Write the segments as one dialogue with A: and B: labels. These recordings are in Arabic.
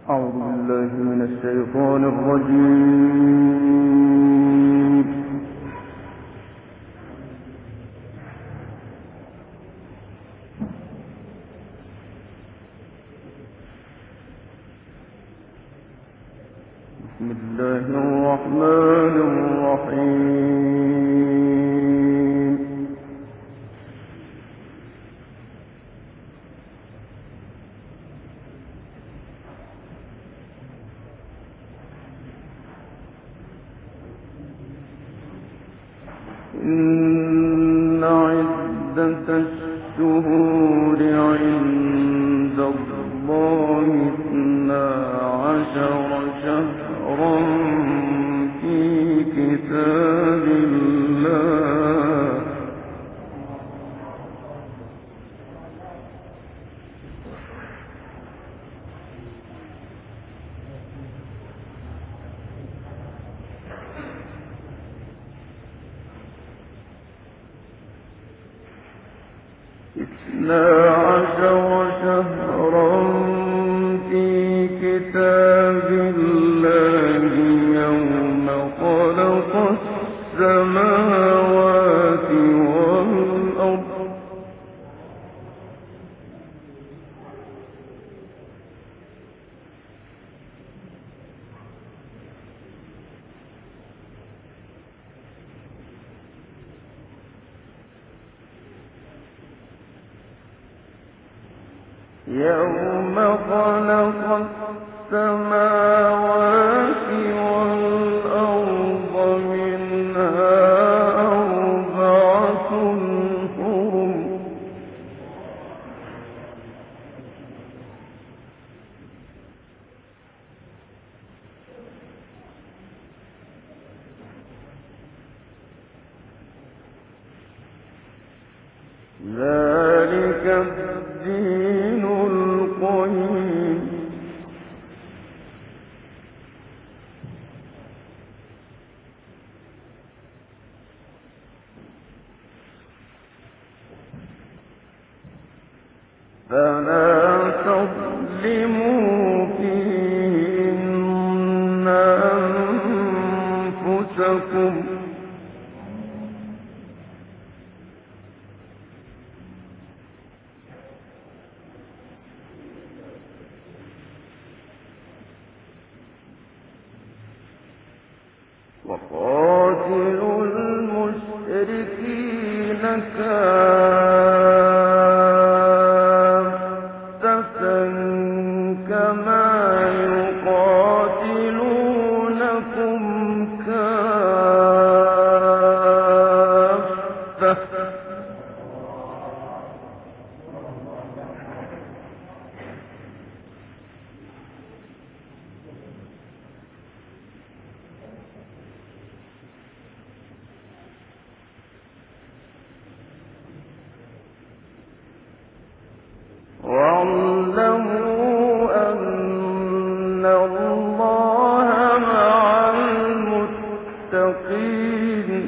A: أعوذ بالله من الشيطان الرجيم. بسم الله الرحمن الرحيم. إن عدة الشهور عند الله 12 شهرا في كتاب الله يوم خلق السماوات والأرض يوم خلق السماوات والأرض منها أربعة حرم ذلك الدين القيم فلا تظلموا فيهن أنفسكم وقاتلوا المشركين كافة كما يقاتلونكم كافة واعلموا أن الله مع المتقين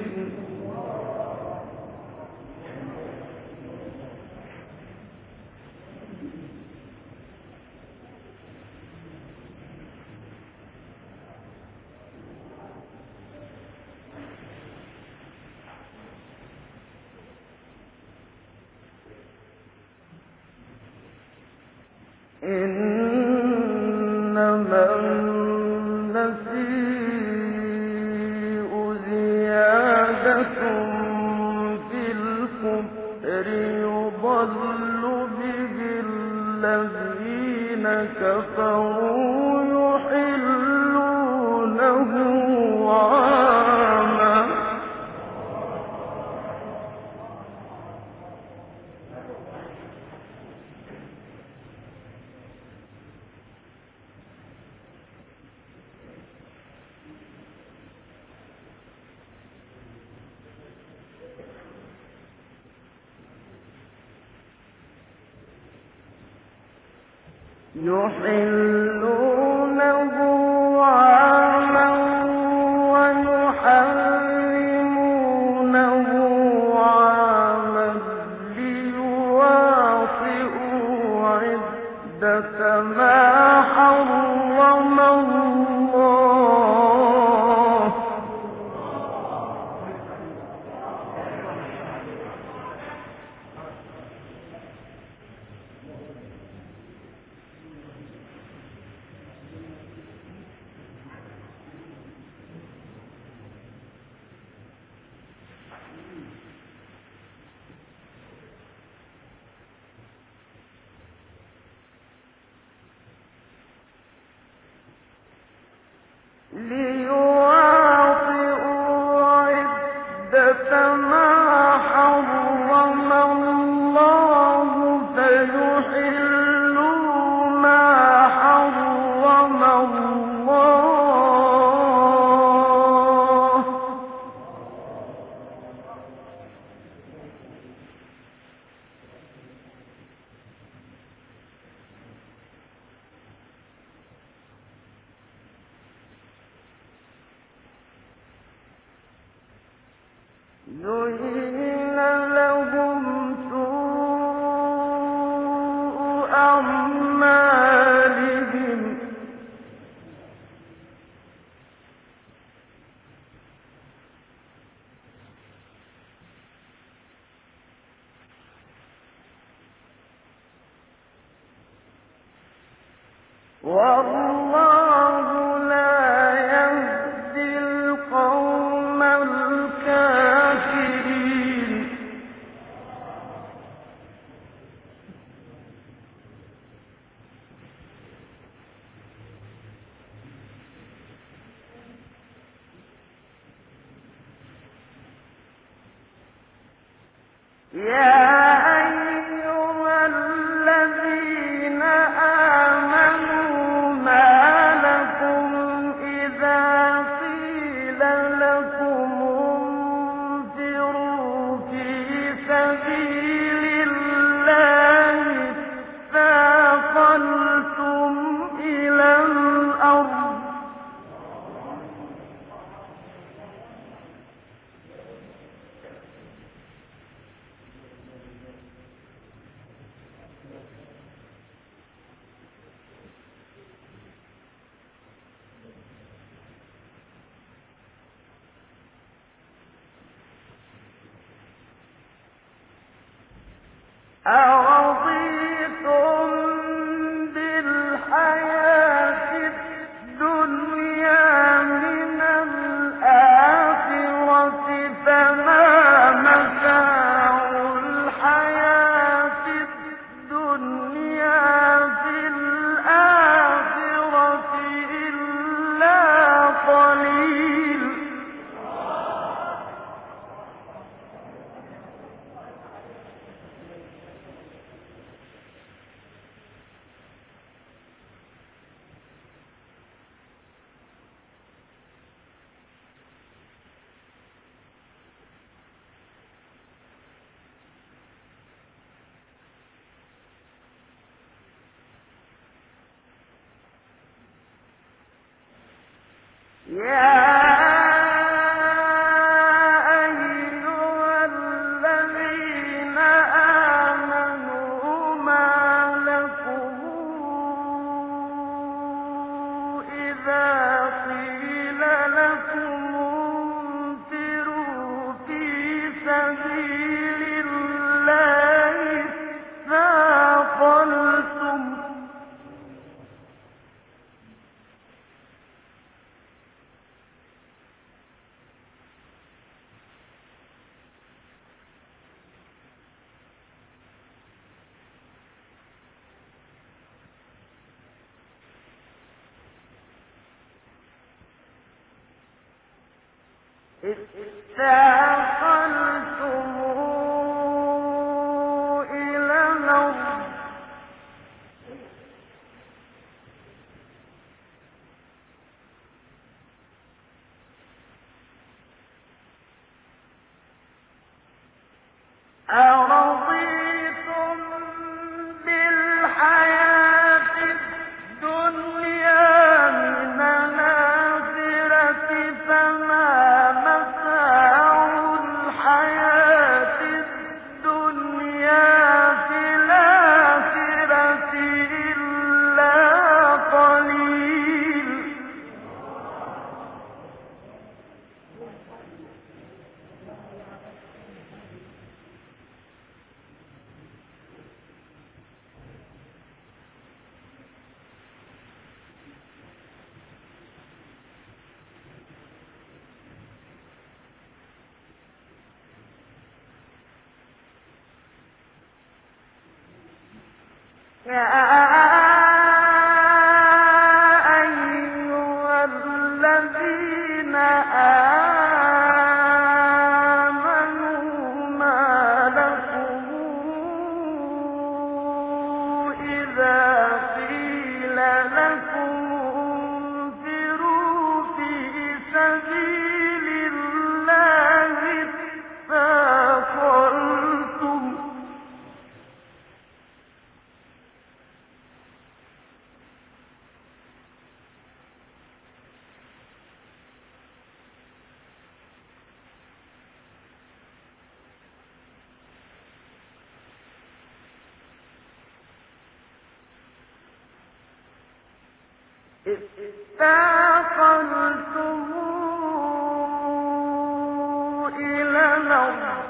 A: إنما النسيء زيادة في الكفر يضل به الذين كفروا يحلونه عاما يحلونه عاما ويحرمونه عاما ليواطئوا عدة ما حرم زين لهم سوء أعمالهم والله لا يهدي القوم الكافرين يا أيها الذين آمنوا ما لكم إذا قيل لكم انفروا في سبيل الله اثاقلتم إلى الأرض أرضيتم بالحياة الدنيا من الآخرة فما متاع الحياة الدنيا في الآخرة إلا قليل يا أيها الذين آمنوا ما لكم إذا قيل لكم انفروا في سبيل الله اثاقلتم إلى الأرض أرضيتم بالحياة الدنيا من الآخرة فما متاع الحياة الدنيا في الآخرة إلا قليل يا أيها الذين آمنوا ما لكم إذا قيل لكم انفروا في سبيل الله اثاقلتم استاقلتم إلى الأرض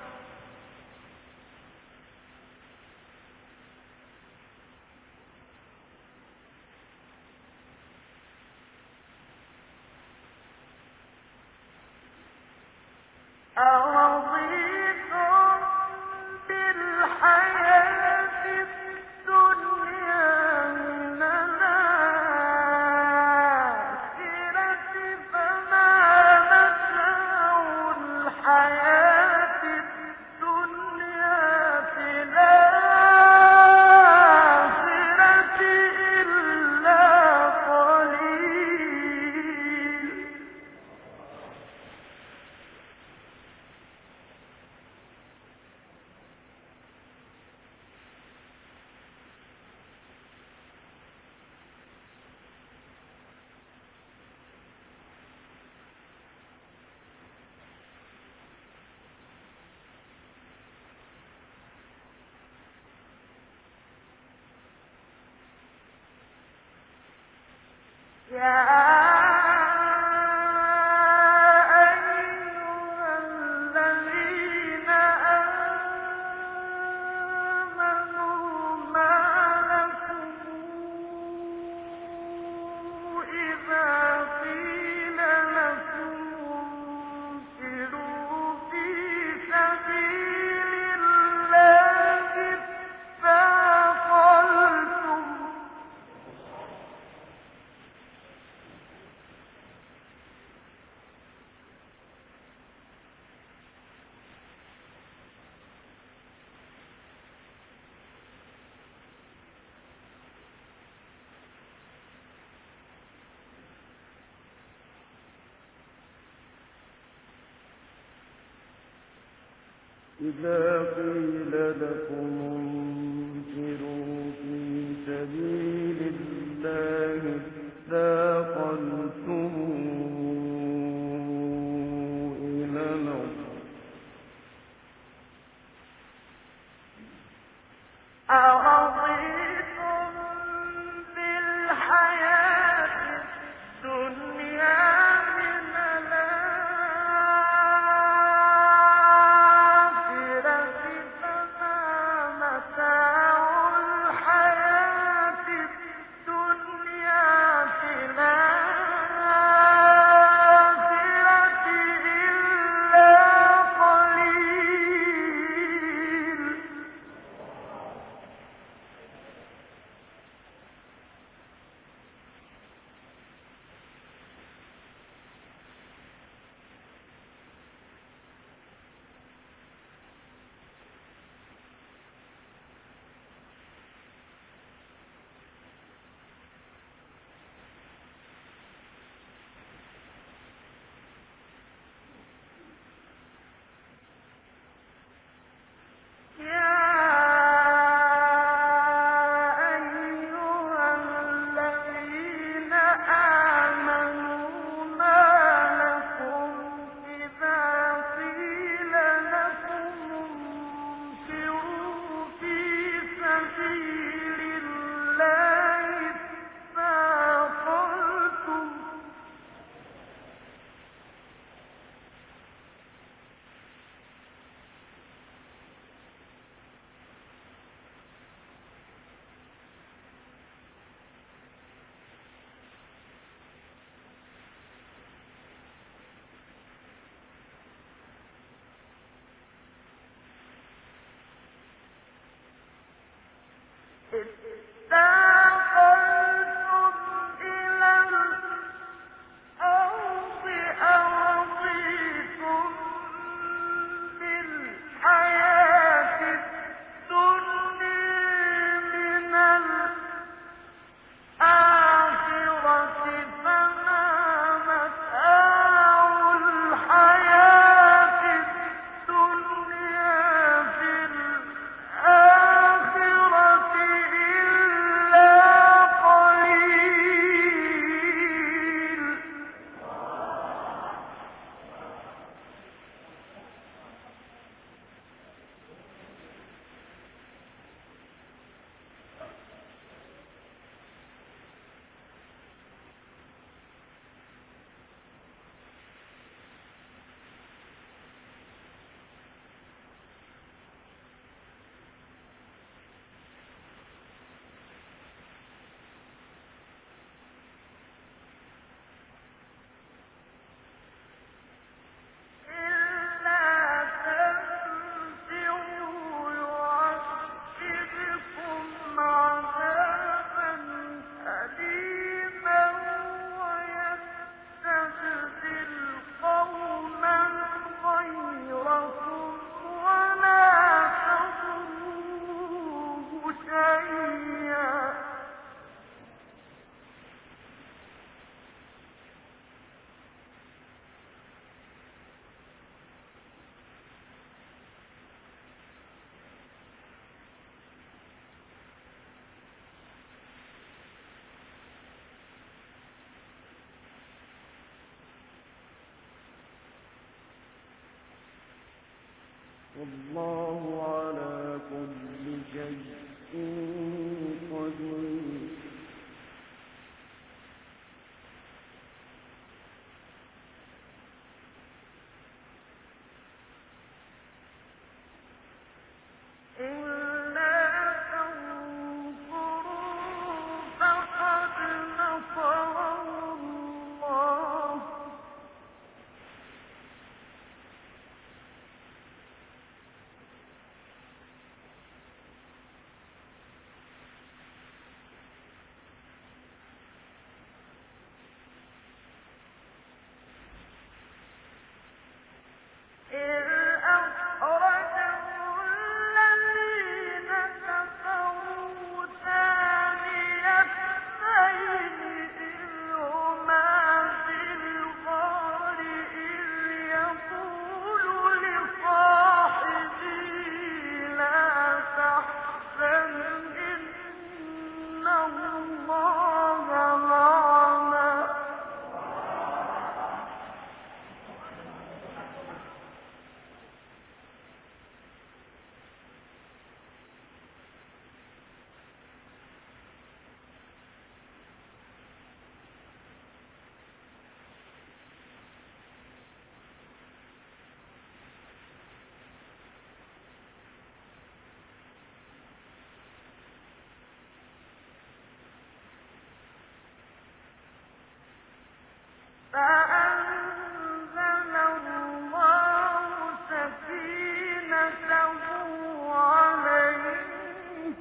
A: أرضيتم بالحياة الدنيا من الآخرة فما متاع الحياة الدنيا في الآخرة إلا قليل إذا قيل لكم انفروا في سبيل الله اثاقلتم إلى الأرض أرضيتم بالحياة الدنيا من الآخرة فما متاع الحياة الدنيا في الآخرة إلا قليل استاقلتم إلى الأرض أرضيتم بالحياة الدنيا من الآخرة فما متاع الحياة الدنيا في الآخرة إلا والله على كل شيء قدير. فأنزل الله سكينته عليه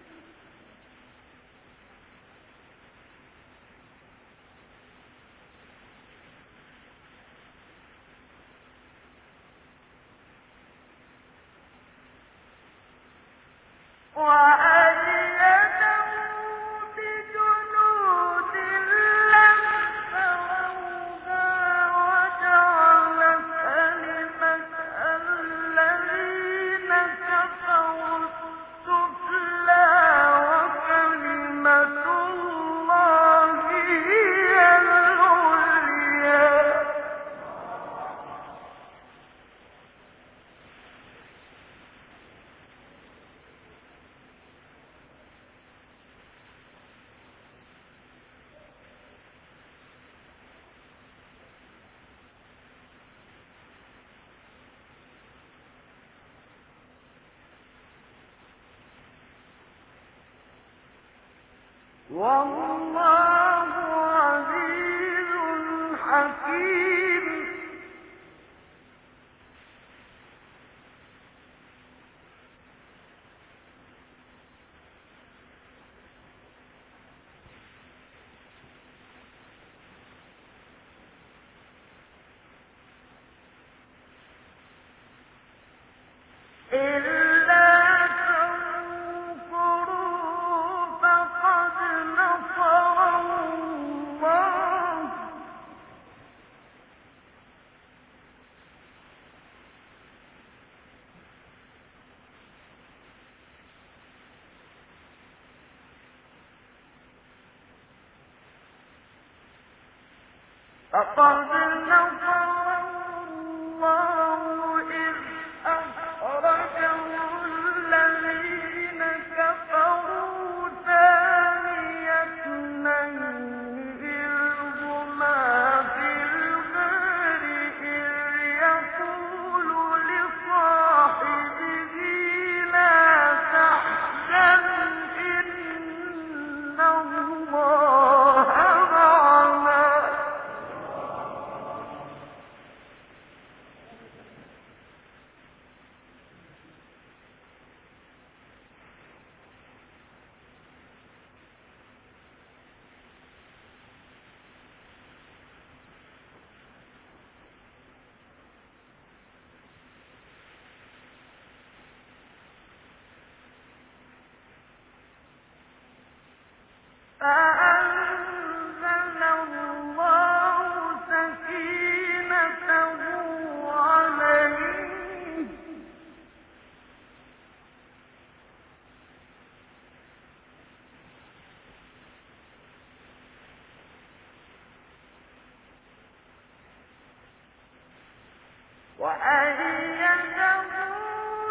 A: وأيده بجنود لم تروها وجعل كلمة الذين كفروا السفلى وكلمة الله هي العليا. والله عزيز حكيم. إلا تنصروا فقد نصره الله إذ أخرجه الذين كفروا ثاني اثنين إذ هما في الغار إذ يقول لصاحبه لا تحزن إن الله معنا. فأنزل الله سكينته عليه وأيده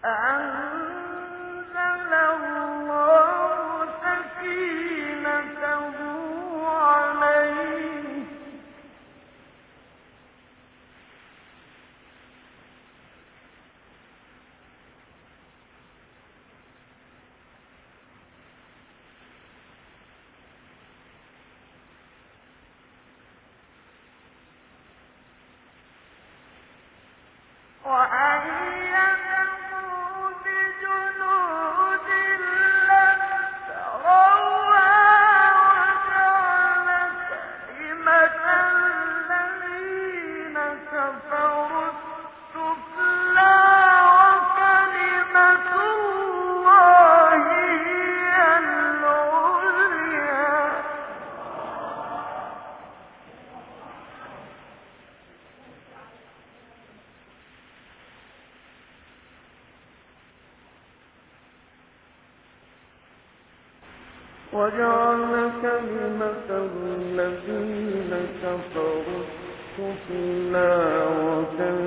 A: أنزل الله سكينته عليه وأيده بجنود لم تروها وجعل كلمة الذين كفروا السفلى وكلمة الله هي العليا وجعل كلمة الذين كفروا السفلى وكلمة